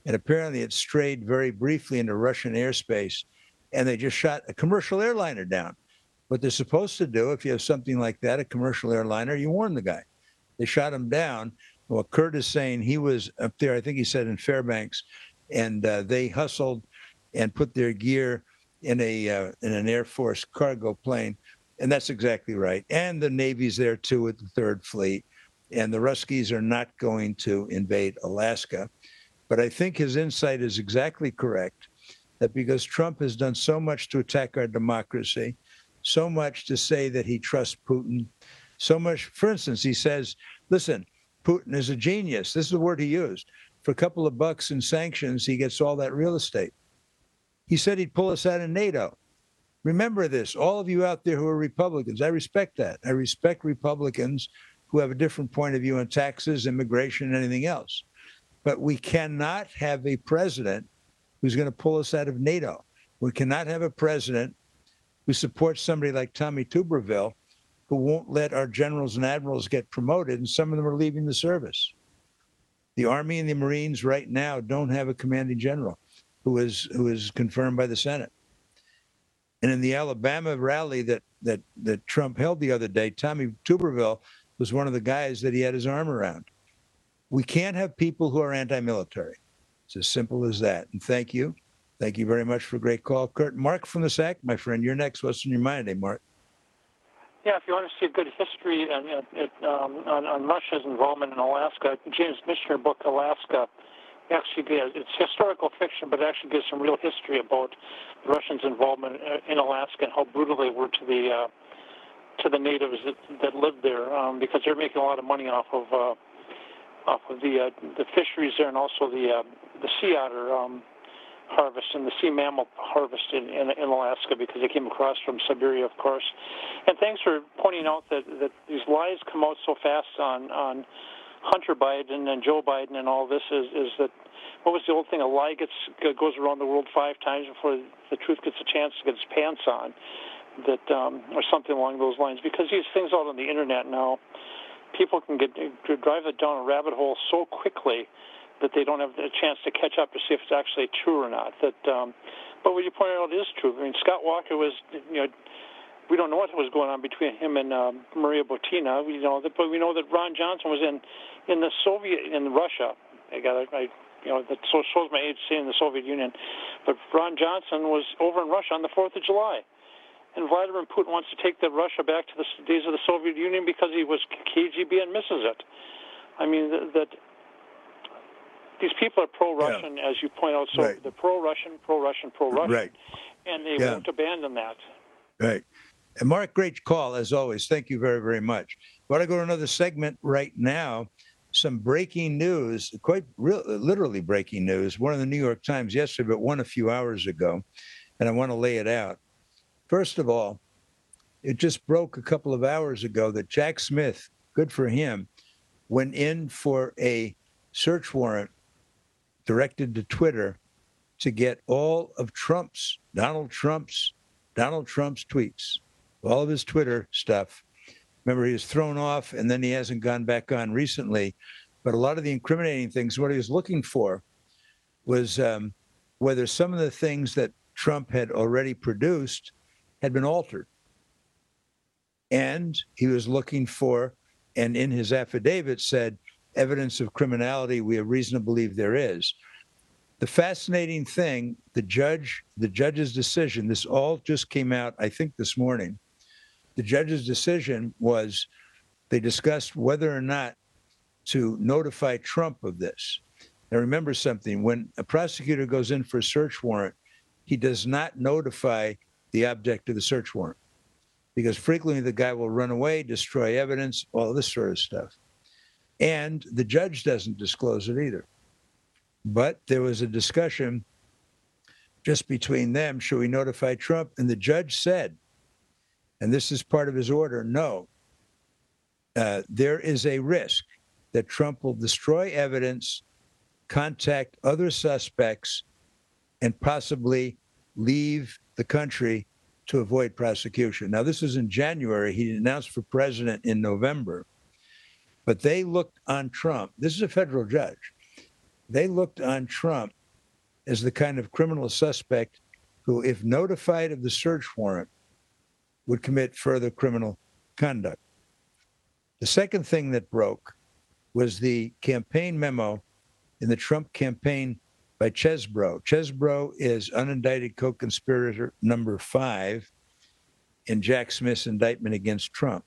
and apparently it strayed very briefly into Russian airspace, and they just shot a commercial airliner down. What they're supposed to do, if you have something like that, a commercial airliner, you warn the guy. They shot him down. Well, Kurt is saying he was up there, I think he said in Fairbanks, and uh, they hustled and put their gear in a uh, in an Air Force cargo plane, and that's exactly right. And the Navy's there too with the Third Fleet, and the Ruskies are not going to invade Alaska. But I think his insight is exactly correct, that because Trump has done so much to attack our democracy, so much to say that he trusts Putin, so much, for instance, he says, listen, Putin is a genius. This is the word he used. For a couple of bucks in sanctions, he gets all that real estate. He said he'd pull us out of NATO. Remember this, all of you out there who are Republicans, I respect that. I respect Republicans who have a different point of view on taxes, immigration, and anything else. But we cannot have a president who's going to pull us out of NATO. We cannot have a president who supports somebody like Tommy Tuberville, who won't let our generals and admirals get promoted, and some of them are leaving the service. The Army and the Marines right now don't have a commanding general who is who is confirmed by the Senate. And in the Alabama rally that that that Trump held the other day, Tommy Tuberville was one of the guys that he had his arm around. We can't have people who are anti-military. It's as simple as that. And thank you. Thank you very much for a great call, Kurt. Mark from the S A C, my friend, you're next. What's on your mind today, Mark? Yeah, if you want to see a good history and, uh, um, on, on Russia's involvement in Alaska, James Michener book, Alaska, actually gives, it's historical fiction, but it actually gives some real history about the Russians' involvement in Alaska and how brutal they were to the uh, to the natives that, that lived there, um, because they're making a lot of money off of uh, off of the uh, the fisheries there and also the uh, the sea otter um, harvest and the sea mammal harvest in, in, in Alaska, because they came across from Siberia, of course. And thanks for pointing out that, that these lies come out so fast on, on Hunter Biden and Joe Biden and all this is, is that, what was the old thing, a lie gets goes around the world five times before the truth gets a chance to get its pants on, that um, or something along those lines. Because these things out on the internet now, people can get drive it down a rabbit hole so quickly that they don't have a chance to catch up to see if it's actually true or not. That, um, but what you pointed out is true. I mean, Scott Walker was, you know, we don't know what was going on between him and um, Maria Butina. You know, but we know that Ron Johnson was in in the Soviet in Russia. I got, I, you know, that shows my age saying the Soviet Union. But Ron Johnson was over in Russia on the Fourth of July. And Vladimir Putin wants to take the Russia back to the days of the Soviet Union because he was K G B and misses it. I mean, that, that these people are pro-Russian, yeah. as you point out. So right. they're pro-Russian, pro-Russian, pro-Russian. Right. And they yeah. won't abandon that. Right. And Mark, great call, as always. Thank you very, very much. Want to go to another segment right now. Some breaking news, quite real, literally breaking news. One in the New York Times yesterday, but one a few hours ago. And I want to lay it out. First of all, it just broke a couple of hours ago that Jack Smith, good for him, went in for a search warrant directed to Twitter to get all of Trump's, Donald Trump's, Donald Trump's tweets, all of his Twitter stuff. Remember, he was thrown off and then he hasn't gone back on recently. But a lot of the incriminating things, what he was looking for was um, whether some of the things that Trump had already produced had been altered. And he was looking for, and in his affidavit said, evidence of criminality, we have reason to believe there is. The fascinating thing, the judge, the judge's decision, this all just came out, I think, this morning. The judge's decision was they discussed whether or not to notify Trump of this. Now, remember something, when a prosecutor goes in for a search warrant, he does not notify the object of the search warrant, because frequently the guy will run away, destroy evidence, all this sort of stuff. And the judge doesn't disclose it either. But there was a discussion just between them, should we notify Trump? And the judge said, and this is part of his order, no, uh, there is a risk that Trump will destroy evidence, contact other suspects, and possibly leave the country to avoid prosecution. Now, this was in January. He announced for president in November. But they looked on Trump. This is a federal judge. They looked on Trump as the kind of criminal suspect who, if notified of the search warrant, would commit further criminal conduct. The second thing that broke was the campaign memo in the Trump campaign by Chesbrough. Chesbrough is unindicted co-conspirator number five in Jack Smith's indictment against Trump.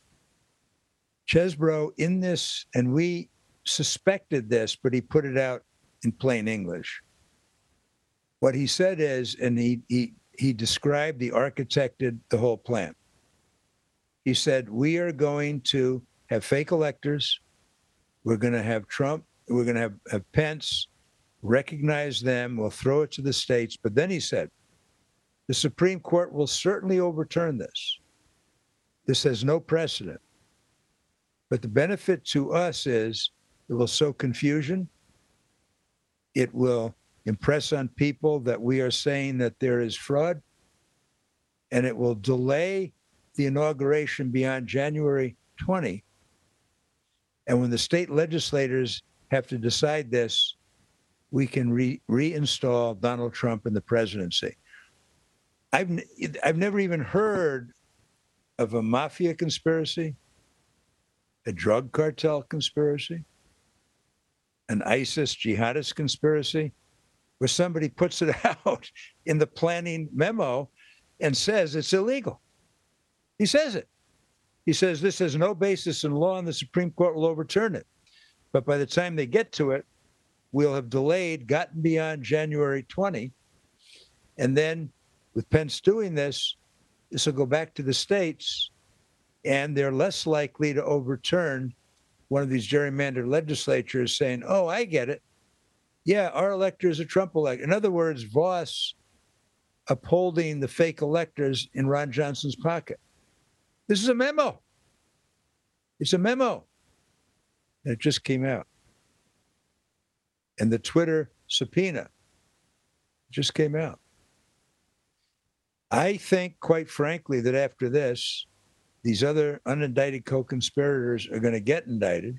Chesbrough in this, and we suspected this, but he put it out in plain English. What he said is, and he he he described, the architected the whole plan. He said, we are going to have fake electors. We're going to have Trump. We're going to have, have Pence, recognize them. We'll throw it to the states. But then he said, the Supreme Court will certainly overturn this. This has no precedent. But the benefit to us is it will sow confusion. It will impress on people that we are saying that there is fraud. And it will delay the inauguration beyond January twentieth. And when the state legislators have to decide this, we can re- reinstall Donald Trump in the presidency. I've, n- I've never even heard of a mafia conspiracy, a drug cartel conspiracy, an ISIS jihadist conspiracy, where somebody puts it out in the planning memo and says it's illegal. He says it. He says this has no basis in law and the Supreme Court will overturn it. But by the time they get to it, we'll have delayed, gotten beyond January twentieth. And then with Pence doing this, this will go back to the states, and they're less likely to overturn one of these gerrymandered legislatures saying, oh, I get it. Yeah, our electors are Trump electors. In other words, Voss upholding the fake electors in Ron Johnson's pocket. This is a memo. It's a memo. And it just came out. And the Twitter subpoena just came out. I think, quite frankly, that after this, these other unindicted co-conspirators are going to get indicted.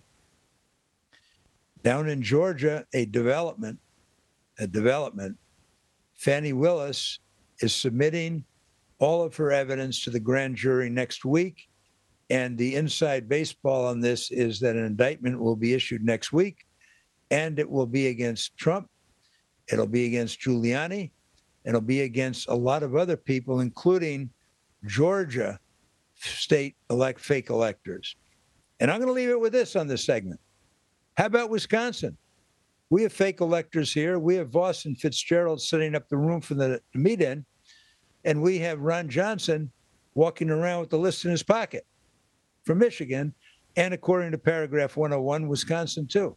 Down in Georgia, a development, a development, Fani Willis is submitting all of her evidence to the grand jury next week. And the inside baseball on this is that an indictment will be issued next week, and it will be against Trump. It'll be against Giuliani. It'll be against a lot of other people, including Georgia state elect fake electors. And I'm going to leave it with this on this segment. How about Wisconsin? We have fake electors here. We have Voss and Fitzgerald setting up the room for the to meet in. And we have Ron Johnson walking around with the list in his pocket from Michigan, and according to paragraph one oh one, Wisconsin too.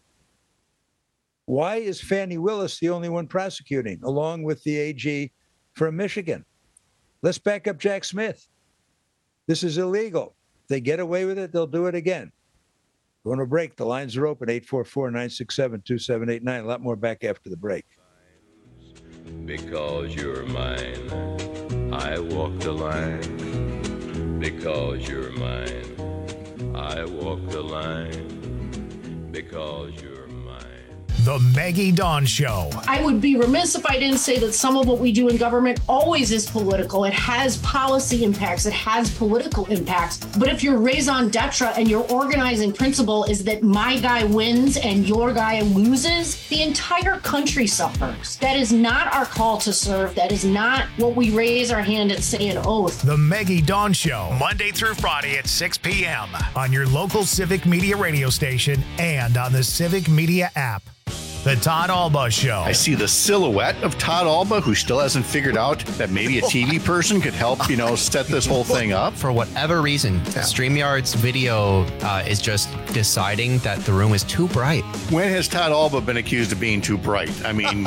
Why is Fani Willis the only one prosecuting, along with the A G from Michigan? Let's back up Jack Smith. This is illegal. If they get away with it, they'll do it again. Going to break. The lines are open, eight four four, nine six seven, two seven eight nine. A lot more back after the break. Because you're mine, I walk the line. Because you're mine, I walk the line. Because you're The Maggie Dawn Show. I would be remiss if I didn't say that some of what we do in government always is political. It has policy impacts. It has political impacts. But if your raison d'etre and your organizing principle is that my guy wins and your guy loses, the entire country suffers. That is not our call to serve. That is not what we raise our hand and say an oath. The Maggie Dawn Show, Monday through Friday at six p.m. on your local Civic Media radio station and on the Civic Media app. The Todd Alba Show. I see the silhouette of Todd Alba, who still hasn't figured out that maybe a T V person could help, you know, set this whole thing up. For whatever reason, yeah. StreamYard's video uh, is just deciding that the room is too bright. When has Todd Alba been accused of being too bright? I mean,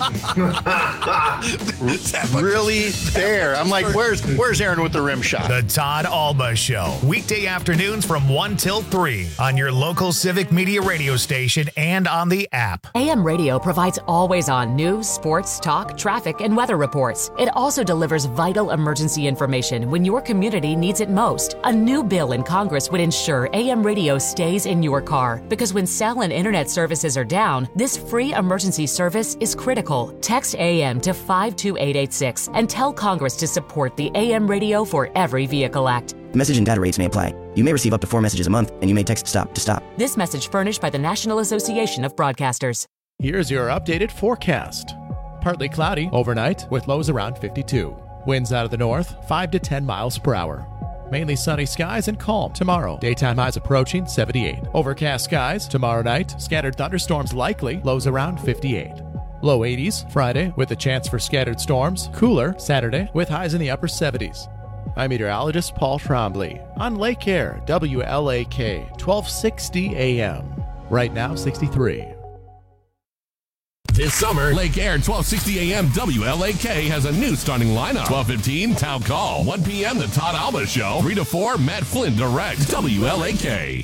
really there. I'm like, where's where's Aaron with the rim shot? The Todd Alba Show. Weekday afternoons from one till three on your local Civic Media radio station and on the app. A A M radio provides always-on news, sports, talk, traffic, and weather reports. It also delivers vital emergency information when your community needs it most. A new bill in Congress would ensure A M radio stays in your car, because when cell and internet services are down, this free emergency service is critical. Text A M to five two eight eight six and tell Congress to support the A M Radio for Every Vehicle Act. Message and data rates may apply. You may receive up to four messages a month, and you may text STOP to stop. This message furnished by the National Association of Broadcasters. Here's your updated forecast. Partly cloudy overnight with lows around fifty-two. Winds out of the north, five to ten miles per hour. Mainly sunny skies and calm tomorrow. Daytime highs approaching seventy-eight. Overcast skies tomorrow night. Scattered thunderstorms likely. Lows around fifty-eight. Low eighties Friday with a chance for scattered storms. Cooler Saturday with highs in the upper seventies. I'm meteorologist Paul Trombley on Lake Air, W L A K, twelve sixty A M. Right now, sixty-three. This summer, Lake Air twelve sixty A M W L A K has a new starting lineup. twelve fifteen Town Call. one p.m. The Todd Alba Show. three to four Matt Flynn Direct. W L A K.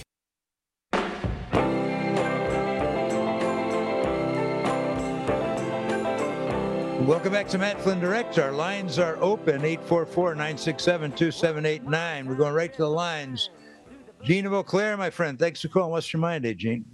Welcome back to Matt Flynn Direct. Our lines are open, eight four four, nine six seven, two seven eight nine. We're going right to the lines. Gene of Eau Claire, my friend. Thanks for calling. What's your mind, eh, Gene?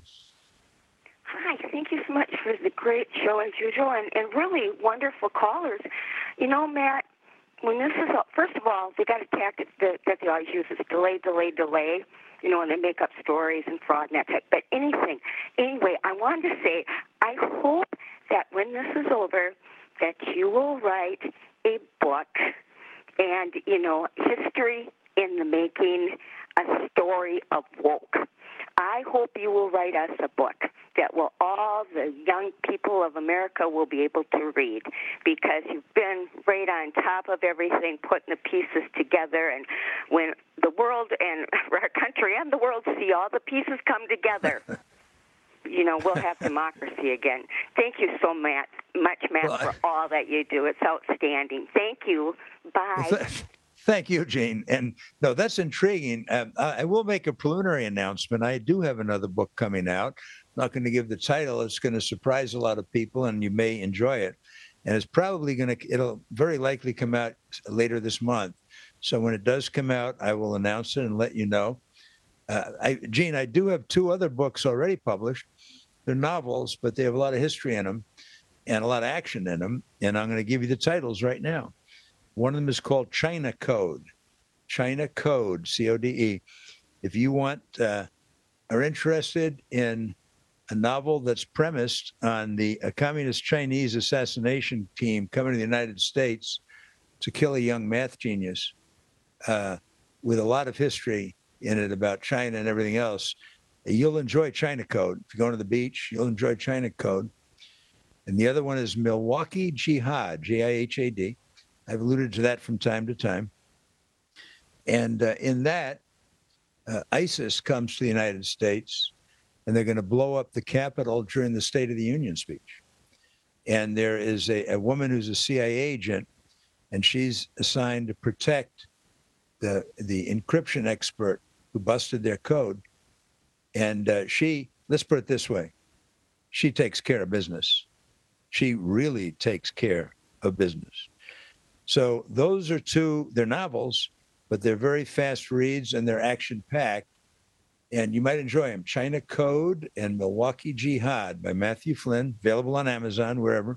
Hi, thank you so much for the great show as usual, and, and really wonderful callers. You know, Matt, when this is, first of all, they got a tactic that, that they always use is delay, delay, delay, you know, and they make up stories and fraud and that type. But anything, anyway, I wanted to say, I hope that when this is over, that you will write a book and, you know, history in the making, a story of woke. I hope you will write us a book that will all the young people of America will be able to read, because you've been right on top of everything, putting the pieces together. And when the world and our country and the world see all the pieces come together, you know, we'll have democracy again. Thank you so much, much Matt, well, for all that you do. It's outstanding. Thank you. Bye. Well, th- thank you, Jane. And no, that's intriguing. Um, I will make a preliminary announcement. I do have another book coming out. I'm not going to give the title. It's going to surprise a lot of people, and you may enjoy it. And it's probably going to, it'll very likely come out later this month. So when it does come out, I will announce it and let you know. Uh, I, Gene, I do have two other books already published. They're novels, but they have a lot of history in them and a lot of action in them. And I'm going to give you the titles right now. One of them is called China Code. China Code, C O D E. If you want, uh, are interested in a novel that's premised on the a communist Chinese assassination team coming to the United States to kill a young math genius, uh, with a lot of history in it about China and everything else, you'll enjoy China Code. If you're going to the beach, you'll enjoy China Code. And the other one is Milwaukee Jihad, J I H A D. I've alluded to that from time to time. And uh, in that, uh, ISIS comes to the United States, and they're going to blow up the Capitol during the State of the Union speech. And there is a, a woman who's a C I A agent, and she's assigned to protect the the encryption expert who busted their code. And uh, she, let's put it this way, she takes care of business. She really takes care of business. So those are two, they're novels, but they're very fast reads and they're action-packed. And you might enjoy them. China Code and Milwaukee Jihad by Matthew Flynn, available on Amazon, wherever.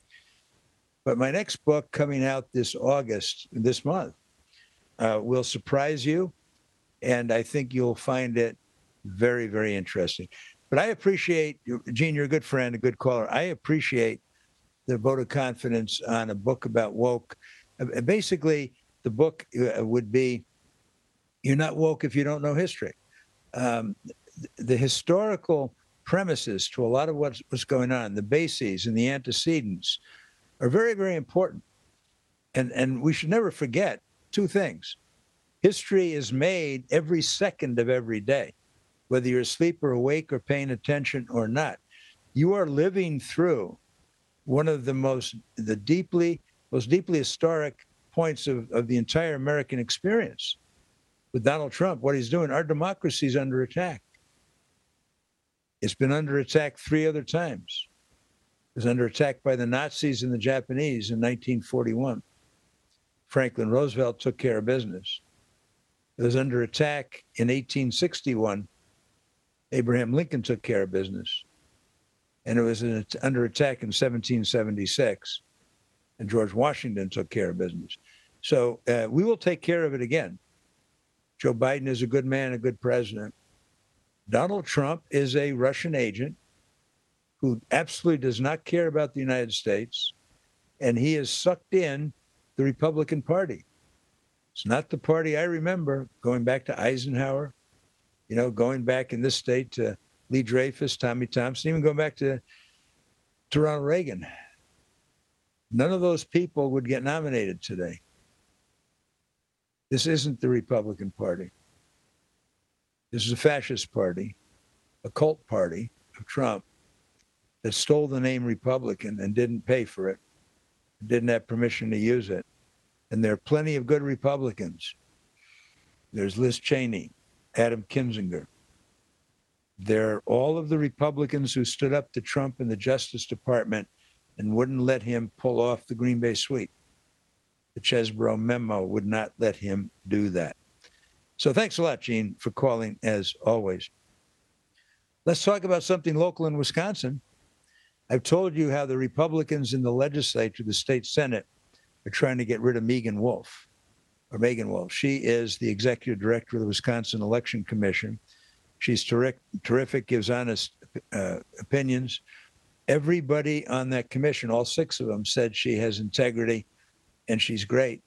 But my next book coming out this August, this month, uh, will surprise you. And I think you'll find it very, very interesting. But I appreciate, Gene, you're a good friend, a good caller. I appreciate the vote of confidence on a book about woke. Basically, the book would be, you're not woke if you don't know history. Um, the historical premises to a lot of what's, what's going on, the bases and the antecedents, are very, very important. And, and we should never forget two things. History is made every second of every day, whether you're asleep or awake or paying attention or not. You are living through one of the most, the deeply, most deeply historic points of, of the entire American experience. With Donald Trump, what he's doing, our democracy is under attack. It's been under attack three other times. was under attack by the Nazis and the Japanese in nineteen forty-one. Franklin Roosevelt took care of business. It was under attack in eighteen sixty-one. Abraham Lincoln took care of business. And it was in, under attack in seventeen seventy-six. And George Washington took care of business. So uh, we will take care of it again. Joe Biden is a good man, a good president. Donald Trump is a Russian agent who absolutely does not care about the United States. And he has sucked in the Republican Party. It's not the party I remember, going back to Eisenhower, you know, going back in this state to Lee Dreyfus, Tommy Thompson, even going back to, to Ronald Reagan. None of those people would get nominated today. This isn't the Republican Party. This is a fascist party, a cult party of Trump that stole the name Republican and didn't pay for it, didn't have permission to use it. And there are plenty of good Republicans. There's Liz Cheney, Adam Kinzinger. There are all of the Republicans who stood up to Trump in the Justice Department and wouldn't let him pull off the Green Bay sweep. The Chesbrough memo would not let him do that. So thanks a lot, Gene, for calling, as always. Let's talk about something local in Wisconsin. I've told you how the Republicans in the legislature, the state Senate, are trying to get rid of Megan Wolf, or Megan Wolf. She is the executive director of the Wisconsin Election Commission. She's terrific, terrific gives honest uh, opinions. Everybody on that commission, all six of them, said she has integrity and she's great.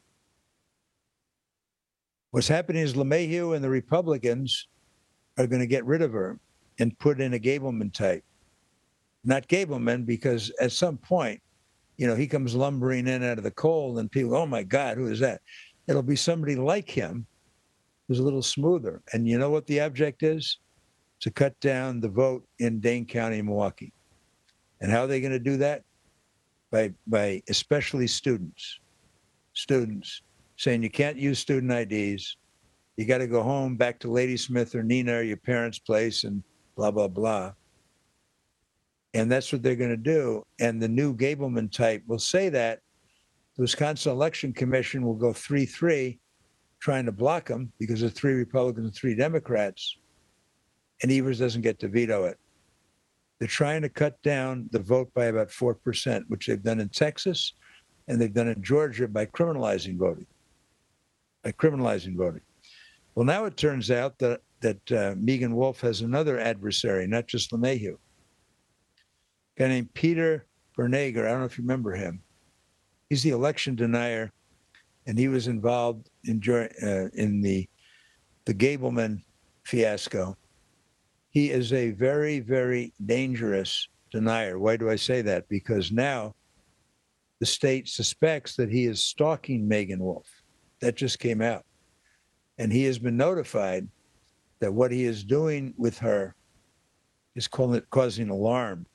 What's happening is LeMahieu and the Republicans are going to get rid of her and put in a Gableman type. Not Gableman, because at some point, you know, he comes lumbering in out of the cold and people, oh my God, who is that? It'll be somebody like him who's a little smoother. And you know what the object is? To cut down the vote in Dane County, Milwaukee. And how are they going to do that? By, by especially students. Students saying you can't use student I Ds. You got to go home back to Ladysmith or Neenah or your parents' place and blah, blah, blah. And that's what they're going to do. And the new Gableman type will say that. The Wisconsin Election Commission will go three three, trying to block them because there's three Republicans and three Democrats. And Evers doesn't get to veto it. They're trying to cut down the vote by about four percent, which they've done in Texas, and they've done in Georgia by criminalizing voting. By criminalizing voting. Well, now it turns out that, that uh, Megan Wolf has another adversary, not just LeMahieu. A guy named Peter Bernegger. I don't know if you remember him. He's the election denier, and he was involved in uh, in the the Gableman fiasco. He is a very, very dangerous denier. Why do I say that? Because now the state suspects that he is stalking Megan Wolf. That just came out. And he has been notified that what he is doing with her is causing alarm.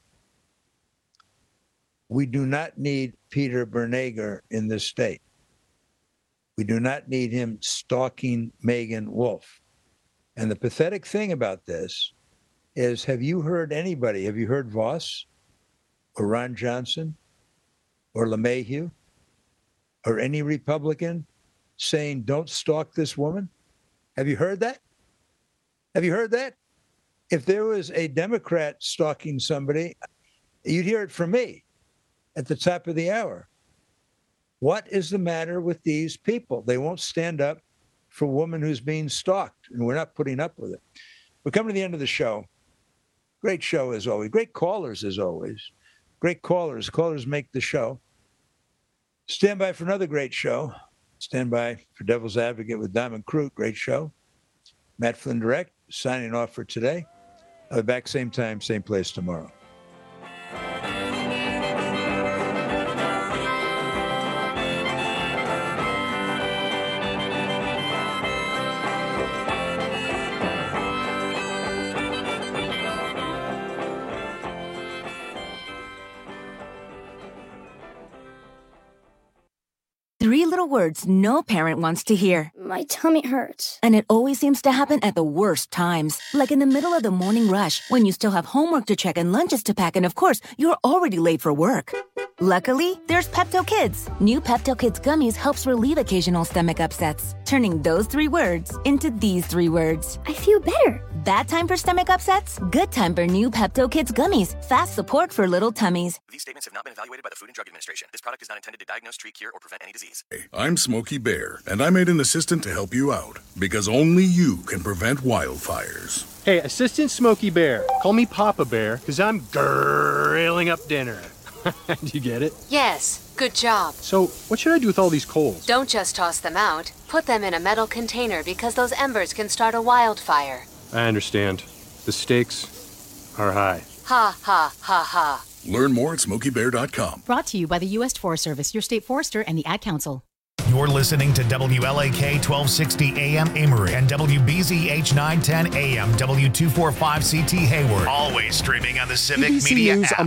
We do not need Peter Bernegger in this state. We do not need him stalking Megan Wolf. And the pathetic thing about this is, have you heard anybody, have you heard Voss or Ron Johnson or LeMahieu or any Republican saying, don't stalk this woman? Have you heard that? Have you heard that? If there was a Democrat stalking somebody, you'd hear it from me at the top of the hour. What is the matter with these people? They won't stand up for a woman who's being stalked, and we're not putting up with it. We're coming to the end of the show. Great show as always. Great callers as always. Great callers. Callers make the show. Stand by for another great show. Stand by for Devil's Advocate with Diamond Crute. Great show. Matt Flynn Direct signing off for today. I'll be back same time, same place tomorrow. Three little words no parent wants to hear. My tummy hurts. And it always seems to happen at the worst times. Like in the middle of the morning rush, when you still have homework to check and lunches to pack, and of course, you're already late for work. Luckily, there's Pepto Kids. New Pepto Kids gummies helps relieve occasional stomach upsets, turning those three words into these three words. I feel better. Bad time for stomach upsets? Good time for new Pepto Kids gummies. Fast support for little tummies. These statements have not been evaluated by the Food and Drug Administration. This product is not intended to diagnose, treat, cure, or prevent any disease. I'm Smokey Bear, and I made an assistant to help you out, because only you can prevent wildfires. Hey, Assistant Smokey Bear. Call me Papa Bear, because I'm grilling up dinner. Do you get it? Yes, good job. So, what should I do with all these coals? Don't just toss them out. Put them in a metal container because those embers can start a wildfire. I understand. The stakes are high. Ha, ha, ha, ha. Learn more at smokey bear dot com. Brought to you by the U S Forest Service, your state forester, and the Ad Council. You're listening to W L A K twelve sixty A M Emory and W B Z H nine ten A M W two forty-five C T Hayward. Always streaming on the Civic A B C Media News app.